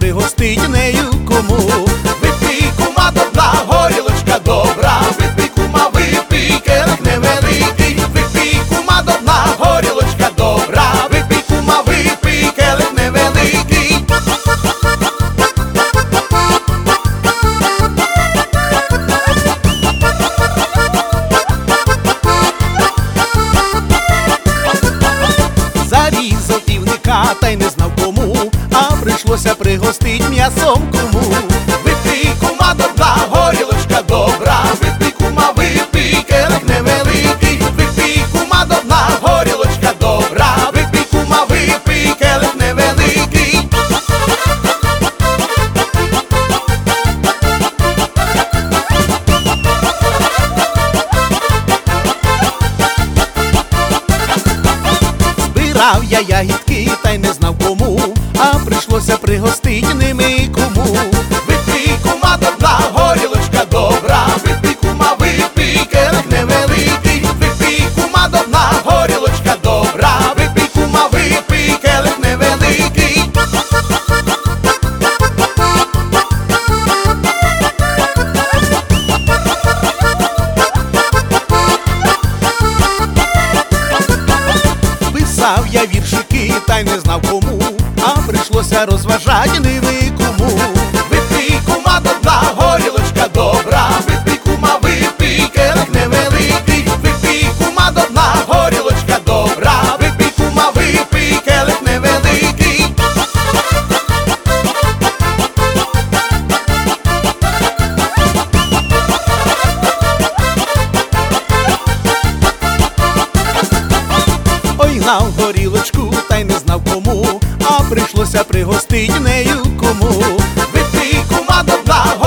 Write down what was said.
пригостить нею кому. Випий, кума, до дна, горілочка добра. Випий, кума, випий, келих невеликий. Випий, кума, до дна, горілочка добра. Випий, кума, випий, келих невеликий. Зарізав півника, та й не знав кому, а прийшлося пригостить м'ясом кому. Випий, кума, до дна, горілочка добра. Випий, кума, випий, келих невеликий. Випий, кума, до дна, горілочка добра. Випий, кума, випий, келих невеликий. Збирав я ягідки, та й не знав кому, а прийшлося пригостить ними кому. Випий, кума, до дна, горілочка добра. Випий, кума, випий, келих невеликий. Випий, кума, до дна, горілочка добра. Випий, кума, випий, келих невеликий. Писав я віршики, та й не знав кому, а прийшлося розважать ними кому. Випий, кума, до дна, горілочка добра. Випий, кума, випий, келих невеликий. Випий, кума, до дна, горілочка добра. Випий, кума, випий, келих невеликий. Ой, гнав горілочку, та й не знав кому, а прийшлося пригостить нею кому. Випий, кума, до дна,